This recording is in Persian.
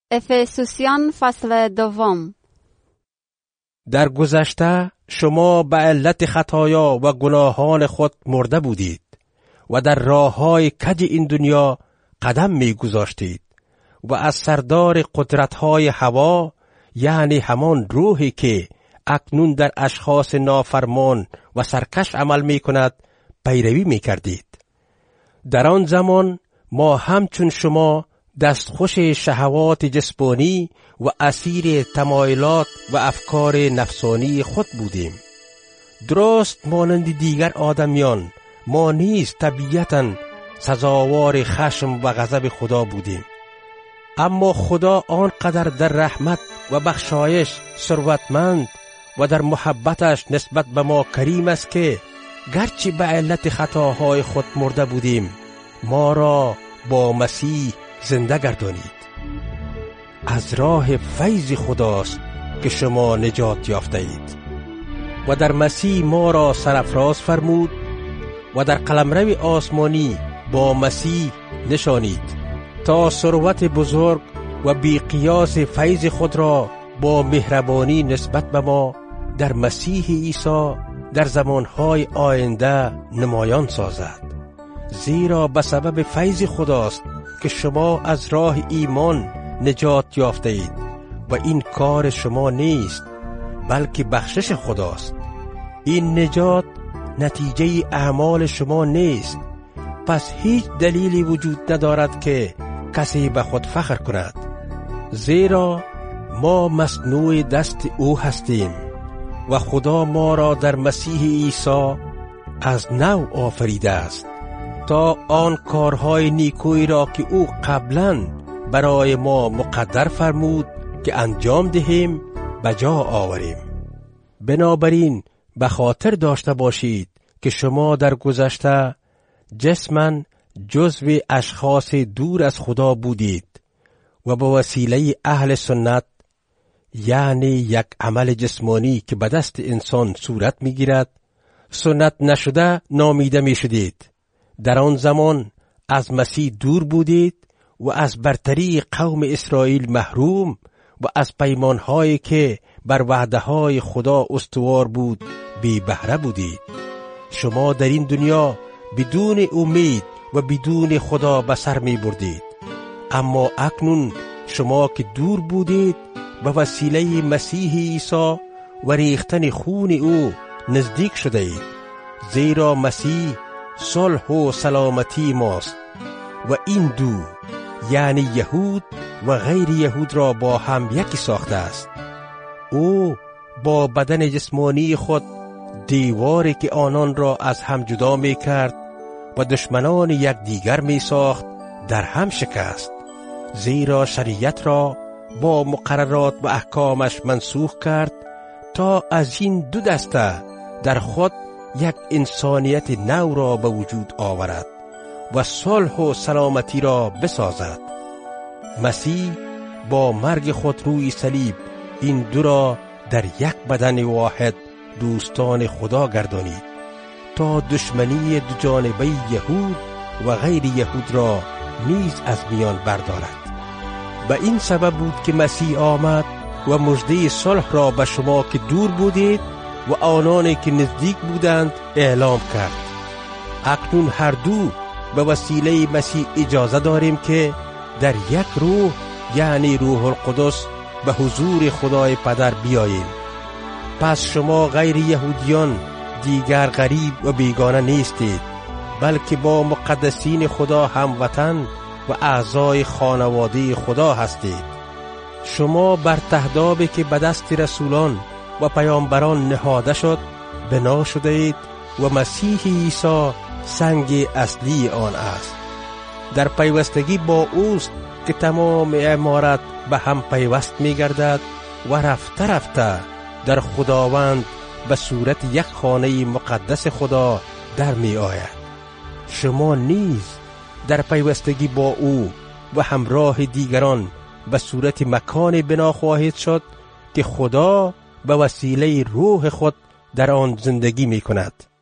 افسوسیان فصل 2. در گذشته شما به علت خطایا و گناهان خود مرده بودید و در راه‌های کج این دنیا قدم می‌گذاشتید و از سردار قدرت‌های هوا، یعنی همان روحی که اکنون در اشخاص نافرمان و سرکش عمل می‌کند پیروی می‌کردید. در آن زمان ما همچون شما دستخوش شهوات جسمانی و اسیر تمایلات و افکار نفسانی خود بودیم. درست مانند دیگر آدمیان ما نیز طبیعتاً سزاوار خشم و غضب خدا بودیم، اما خدا آنقدر در رحمت و بخشایش ثروتمند و در محبتش نسبت به ما کریم است که گرچه به علت خطاهای خود مرده بودیم، ما را با مسیح زنده گردانید. از راه فیض خداست که شما نجات یافته اید و در مسیح ما را سرافراز فرمود و در قلمرو آسمانی با مسیح نشانید تا ثروت بزرگ و بی قیاس فیض خود را با مهربانی نسبت به ما در مسیح عیسی در زمانهای آینده نمایان سازد. زیرا به سبب فیض خداست که شما از راه ایمان نجات یافته اید و این کار شما نیست بلکه بخشش خداست. این نجات نتیجه اعمال شما نیست، پس هیچ دلیلی وجود ندارد که کسی به خود فخر کند، زیرا ما مصنوع دست او هستیم و خدا ما را در مسیح عیسی از نو آفریده است تا آن کارهای نیکویی را که او قبلاً برای ما مقدر فرمود که انجام دهیم به جا آوریم. بنابراین به خاطر داشته باشید که شما در گذشته جسماً جزو اشخاص دور از خدا بودید و به وسیله اهل سنت، یعنی یک عمل جسمانی که به دست انسان صورت می‌گیرد، سنت نشده نامیده می‌شدید. در آن زمان از مسیح دور بودید و از برتری قوم اسرائیل محروم و از پیمانهایی که بر وعده‌های خدا استوار بود بی بهره بودید. شما در این دنیا بدون امید و بدون خدا به سر می بردید، اما اکنون شما که دور بودید به وسیله مسیح عیسی و ریختن خون او نزدیک شده اید، زیرا مسیح صلح و سلامتی ماست و این دو، یعنی یهود و غیر یهود را با هم یکی ساخته است. او با بدن جسمانی خود دیواری که آنان را از هم جدا می کرد و دشمنان یکدیگر می ساخت در هم شکست، زیرا شریعت را با مقررات و احکامش منسوخ کرد تا از این دو دسته در خود یک انسانیت نو را به وجود آورد و صلح و سلامتی را بسازد. مسیح با مرگ خود روی صلیب این دو را در یک بدن واحد دوستان خدا گردانید تا دشمنی دو جانبه یهود و غیر یهود را نیز از میان بردارد. به این سبب بود که مسیح آمد و مژده صلح را به شما که دور بودید و آنانی که نزدیک بودند اعلام کرد. اکنون هر دو به وسیله مسیح اجازه داریم که در یک روح، یعنی روح القدس، به حضور خدای پدر بیاییم. پس شما غیر یهودیان دیگر غریب و بیگانه نیستید، بلکه با مقدسین خدا هموطن و اعضای خانواده خدا هستید. شما بر تهدابی که به دست رسولان و پیامبران نهاده شد بنا شده اید و مسیح عیسی سنگ اصلی آن است. در پیوستگی با اوست که تمام عمارت به هم پیوست می گردد و رفته رفته در خداوند به صورت یک خانه مقدس خدا در می آید. شما نیز در پیوستگی با او و همراه دیگران به صورت مکان بنا خواهید شد که خدا به وسیله روح خود در آن زندگی می کند.